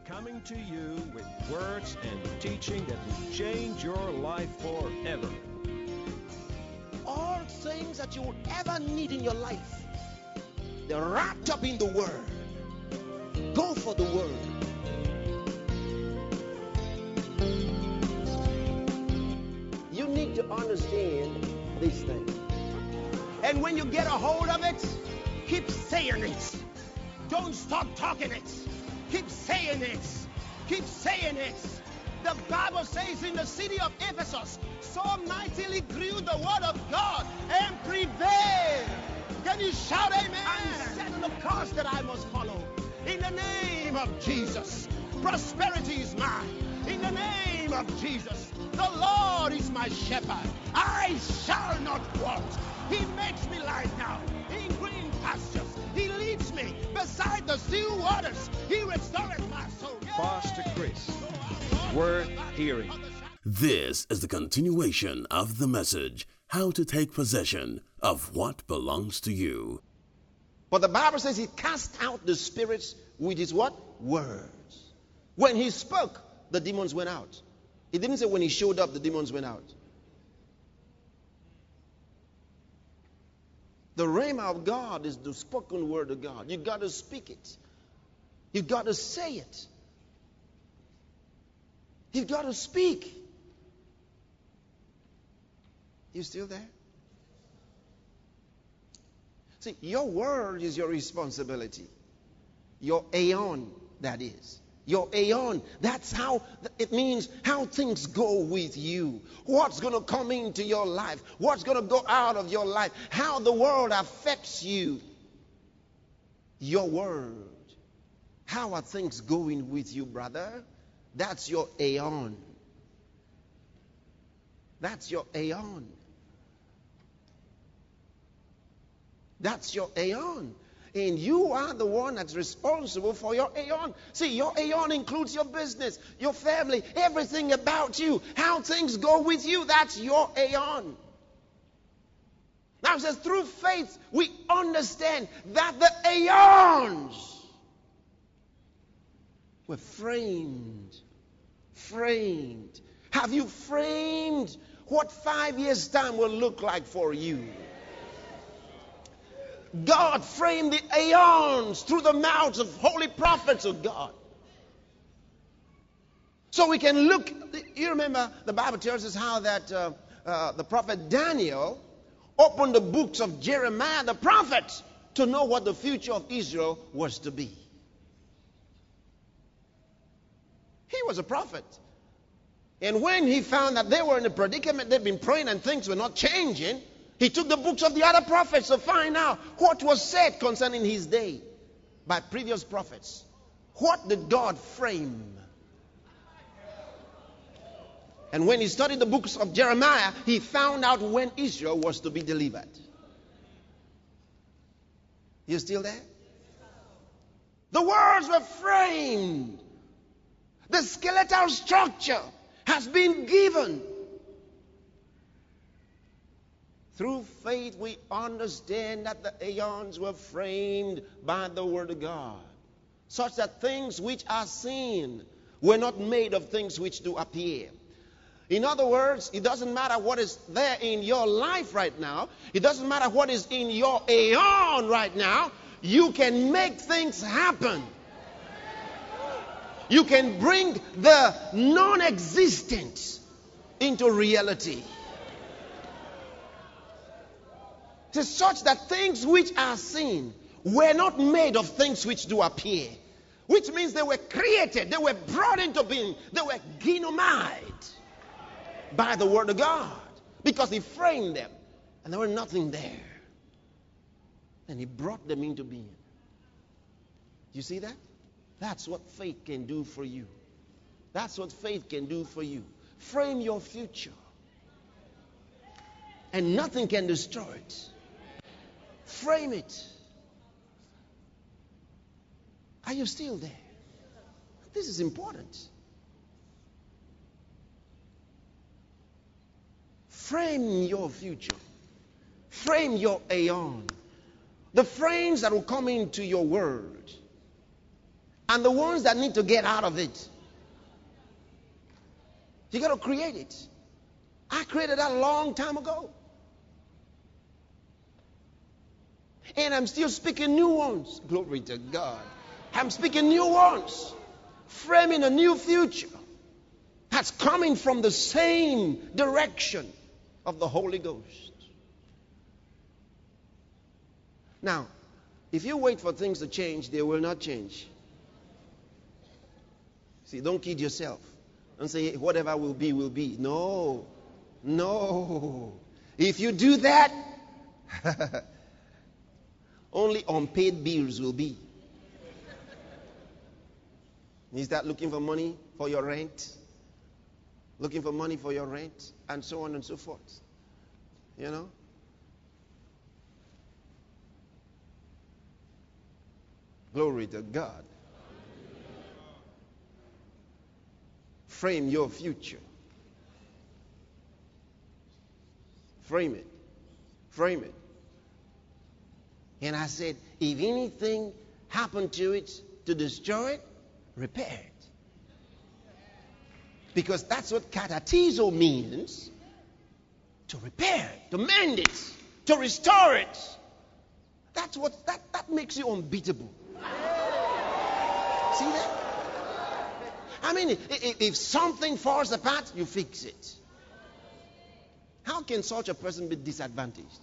coming to you with words and teaching that will change your life forever. All things that you would ever need in your life, they're wrapped up in the Word. Go for the Word. You need to understand these things. And when you get a hold of it, keep saying it. Don't stop talking it. Keep saying it. Keep saying it. The Bible says in the city of Ephesus, so mightily grew the word of God and prevailed. Can you shout amen? I'm setting the course that I must follow. In the name of Jesus, prosperity is mine. In the name of Jesus, the Lord is my shepherd. I shall not want. He makes me lie down in green pastures. He leads me beside the still waters. He restoreth my soul. Pastor Chris, worth hearing. This is the continuation of the message, How to Take Possession of What Belongs to You. But the Bible says he cast out the spirits with his what? Words. When he spoke, the demons went out. It didn't say when he showed up, the demons went out. The rhema of God is the spoken word of God. You got to speak it. You got to say it. You've got to speak. You still there? See, your word is your responsibility. Your aeon, that is. Your aeon, that's how, it means how things go with you. What's going to come into your life. What's going to go out of your life. How the world affects you. Your word. How are things going with you, brother? That's your aeon. That's your aeon. That's your aeon. And you are the one that's responsible for your aeon. See, your aeon includes your business, your family, everything about you. How things go with you, that's your aeon. Now it says, through faith, we understand that the aeons were framed. Framed. Have you framed what 5 years' time will look like for you? God framed the aeons through the mouths of holy prophets of God. So we can look. You remember the Bible tells us how that the prophet Daniel opened the books of Jeremiah the prophet to know what the future of Israel was to be. He was a prophet. And when he found that they were in a predicament, they'd been praying and things were not changing, he took the books of the other prophets to find out what was said concerning his day by previous prophets. What did God frame? And when he studied the books of Jeremiah, he found out when Israel was to be delivered. You still there? The words were framed. The skeletal structure has been given. Through faith, we understand that the aeons were framed by the Word of God, such that things which are seen were not made of things which do appear. In other words, it doesn't matter what is there in your life right now. It doesn't matter what is in your aeon right now. You can make things happen. You can bring the non-existent into reality. It is such that things which are seen were not made of things which do appear. Which means they were created, they were brought into being, they were ginomied by the Word of God. Because He framed them and there was nothing there. And He brought them into being. You see that? That's what faith can do for you. That's what faith can do for you. Frame your future. And nothing can destroy it. Frame it. Are you still there? This is important. Frame your future. Frame your aeon. The frames that will come into your word. and the ones that need to get out of it. You got to create it. I created that a long time ago. And I'm still speaking new ones. Glory to God. I'm speaking new ones. Framing a new future that's coming from the same direction of the Holy Ghost. Now, if you wait for things to change, they will not change. See, don't kid yourself and say whatever will be, will be. No. No. If you do that, only unpaid bills will be. You start looking for money for your rent, looking for money for your rent, and so on and so forth. You know? Glory to God. Frame your future. Frame it. Frame it. And I said, if anything happened to it to destroy it, repair it. Because that's what katatizo means. To repair it, to mend it, to restore it. That's what that makes you unbeatable. See that? I mean, if something falls apart, you fix it. How can such a person be disadvantaged?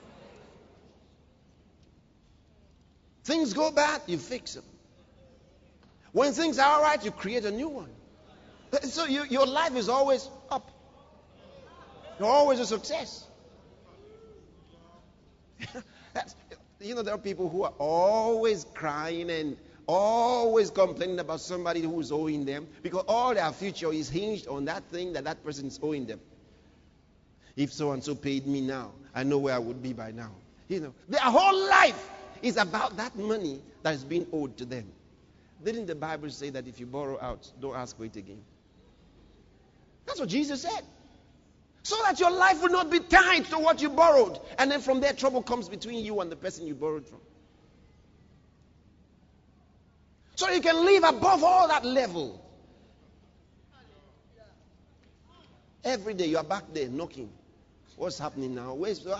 Things go bad, you fix them. When things are all right, you create a new one. So your life is always up. You're always a success. There are people who are always crying and always complaining about somebody who is owing them, because all their future is hinged on that thing that person is owing them. If so-and-so paid me now, I know where I would be by now. Their whole life is about that money that is being owed to them. Didn't the Bible say that if you borrow out, don't ask for it again? That's what Jesus said. So that your life will not be tied to what you borrowed. And then from there, trouble comes between you and the person you borrowed from. So you can live above all that level. Every day you are back there knocking. What's happening now?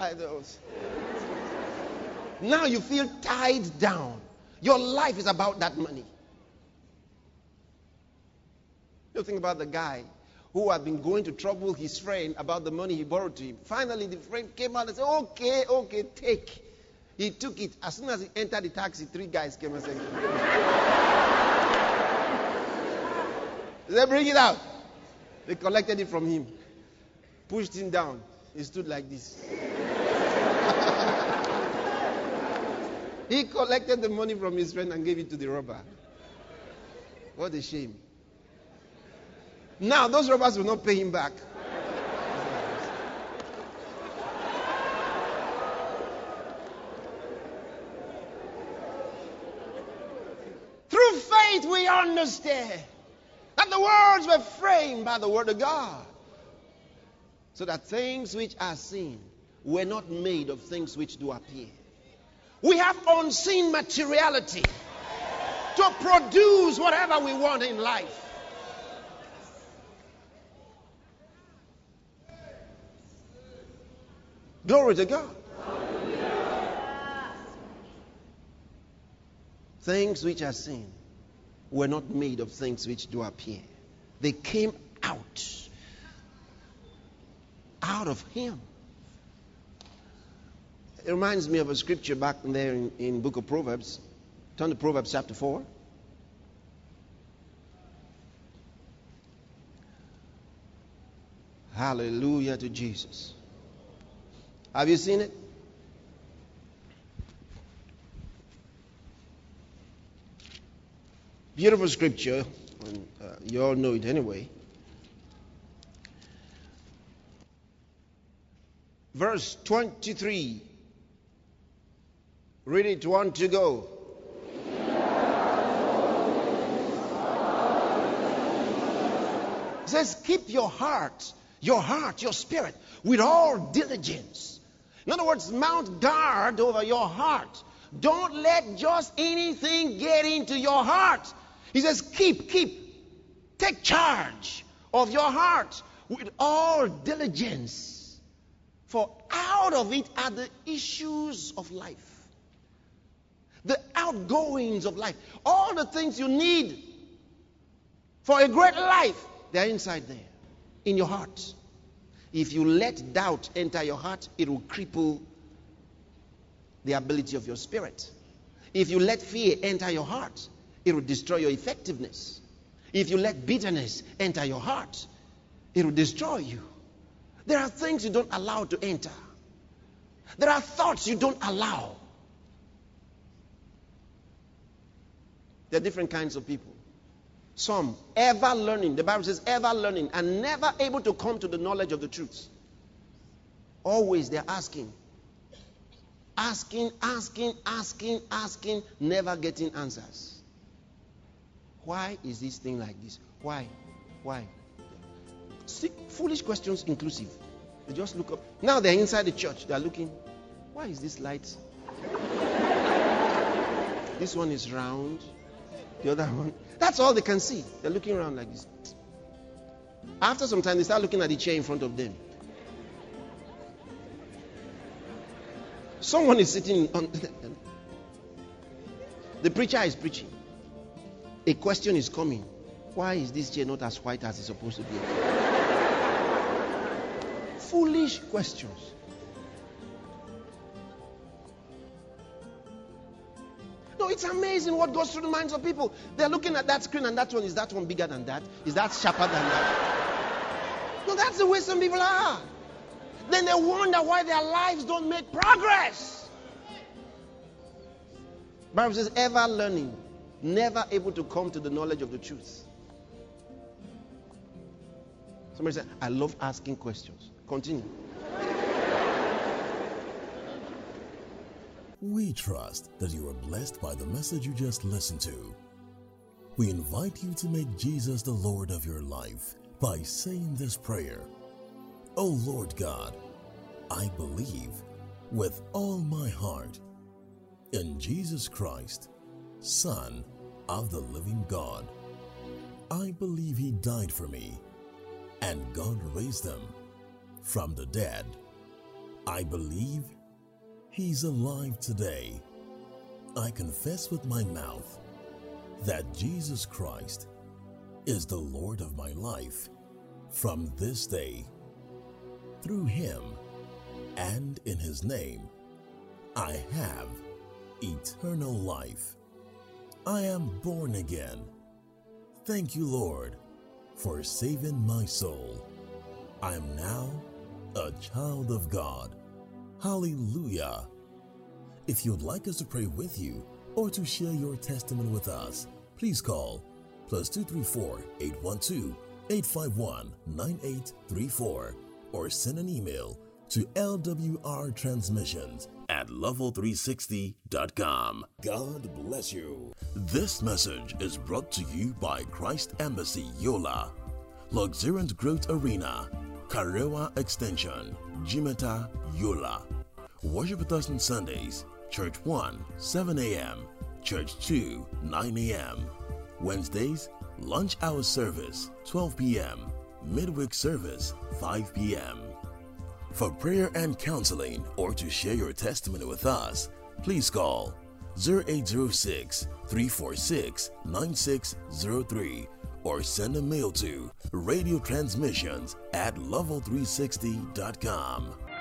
Now you feel tied down. Your life is about that money. You think about the guy who had been going to trouble his friend about the money he borrowed to him. Finally, the friend came out and said, okay, take. He took it. As soon as he entered the taxi, 3 guys came and said, they bring it out. They collected it from him. Pushed him down. He stood like this. He collected the money from his friend and gave it to the robber. What a shame. Now, those robbers will not pay him back. Through faith, we understand that the words were framed by the word of God, so that things which are seen were not made of things which do appear. We have unseen materiality to produce whatever we want in life. Glory to God. Things which are seen were not made of things which do appear. They came out of Him. It reminds me of a scripture back there in book of Proverbs. Turn to Proverbs chapter 4. Hallelujah to Jesus. Have you seen it? Beautiful scripture. And, you all know it anyway. Verse 23. Read it, 1 to go. It says, keep your heart, your spirit, with all diligence. In other words, mount guard over your heart. Don't let just anything get into your heart. He says, take charge of your heart with all diligence, for out of it are the issues of life, the outgoings of life, all the things you need for a great life. They're inside there, in your heart. If you let doubt enter your heart, it will cripple the ability of your spirit. If you let fear enter your heart, it will destroy your effectiveness. If you let bitterness enter your heart, it will destroy you. There are things you don't allow to enter. There are thoughts you don't allow. There are different kinds of people. Some ever learning, the Bible says ever learning, and never able to come to the knowledge of the truth. Always they're asking, never getting answers. Why is this thing like this? Why? See, foolish questions inclusive. They just look up. Now they're inside the church. They're looking. Why is this light? This one is round. The other one. That's all they can see. They're looking around like this. After some time, they start looking at the chair in front of them. Someone is sitting on. The preacher is preaching. A question is coming. Why is this chair not as white as it's supposed to be? Foolish questions. No, it's amazing what goes through the minds of people. They're looking at that screen and that one, is that one bigger than that? Is that sharper than that? No, that's the way some people are. Then they wonder why their lives don't make progress. Bible says ever learning, never able to come to the knowledge of the truth. Somebody said, I love asking questions. Continue. We trust that you are blessed by the message you just listened to. We invite you to make Jesus the Lord of your life by saying this prayer. Oh Lord God, I believe with all my heart in Jesus Christ, Son of the living God. I believe He died for me and God raised Him from the dead. I believe He's alive today. I confess with my mouth that Jesus Christ is the Lord of my life from this day. Through Him and in His name, I have eternal life. I am born again. Thank you, Lord, for saving my soul. I am now a child of God. Hallelujah. If you'd like us to pray with you or to share your testimony with us, please call +234 812 851 9834 or send an email to lwrtransmissions@level360.com. God bless you. This message is brought to you by Christ Embassy Yola, Luxuriant Growth Arena, Karewa Extension, Jimeta, Yola. Worship with us on Sundays, Church 1, 7 a.m., Church 2, 9 a.m. Wednesdays, lunch hour service, 12 p.m., midweek service, 5 p.m. For prayer and counseling or to share your testimony with us, please call 0806-346-9603 or send a mail to radiotransmissions@level360.com.